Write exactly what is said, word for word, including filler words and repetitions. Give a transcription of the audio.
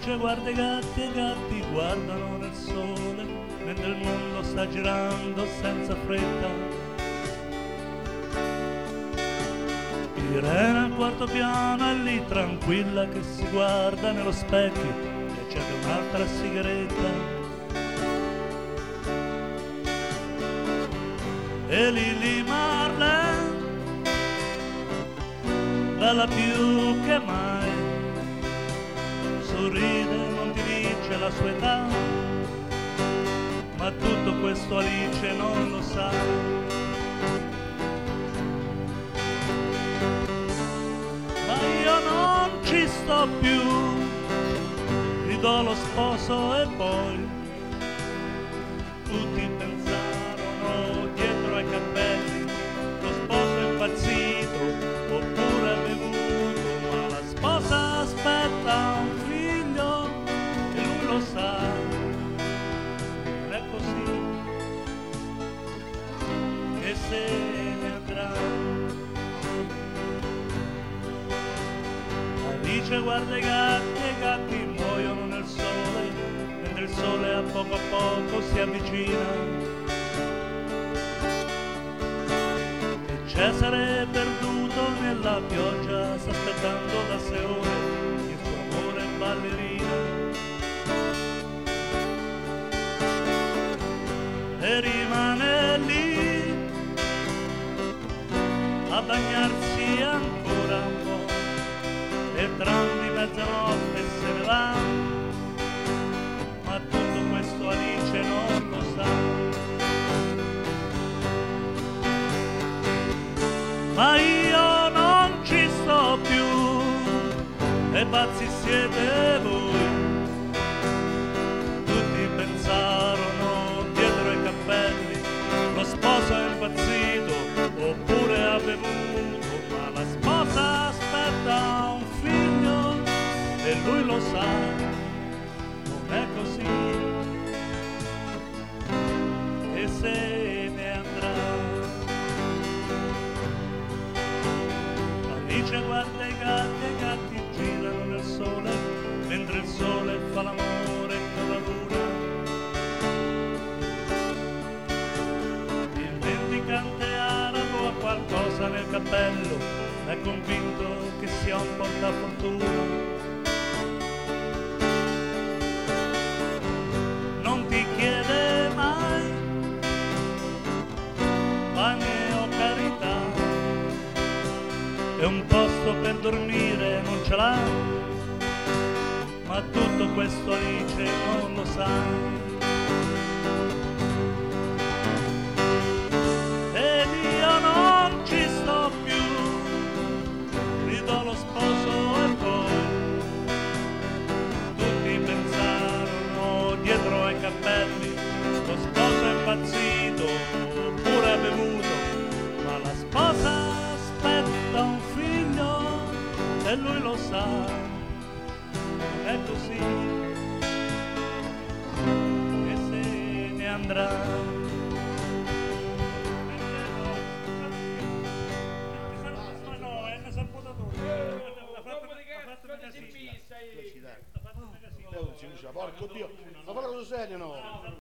Alice guarda i gatti e i gatti guardano nel sole, mentre il mondo sta girando senza fretta. Irene al quarto piano è lì tranquilla che si guarda nello specchio e accende un'altra sigaretta. E Lily Marlene, bella più che mai, sorride, non ti dice la sua età, ma tutto questo Alice non lo sa. Ci sto più, gli do lo sposo e poi tutti pensarono dietro ai capelli, lo sposo è impazzito oppure è bevuto, ma la sposa aspetta un figlio e lui lo sa, è così che se ne andrà. Alice guarda i gatti e i gatti muoiono nel sole, mentre il sole a poco a poco si avvicina. E Cesare perduto nella pioggia sta aspettando da sei ore il suo amore ballerina. E rimane lì a bagnarsi ancora un po'. E tram di mezzanotte se ne va, ma tutto questo Alice non lo sa. Ma io non ci sto più, e pazzi siete voi. Tutti pensarono dietro ai cappelli, lo sposo è impazzito oppure ha bevuto, ma la sposa aspetta un e lui lo sa, non è così, e se ne andrà. Alice guarda i gatti e i gatti girano nel sole, mentre il sole fa l'amore con la luna. Il mendicante arabo ha qualcosa nel cappello, è convinto che sia un portafortuna. Chiede mai pane o carità, e un posto per dormire non ce l'ha, ma tutto questo Alice non lo sa. Ed io non ci sto più, gli do lo sposo e poi tutti pensarono dietro ai cappelli, lo sposo è impazzito oppure è bevuto, ma la sposa aspetta un figlio e lui lo sa, è così che se ne andrà. Porco Dio, ma parla cosa serio, no?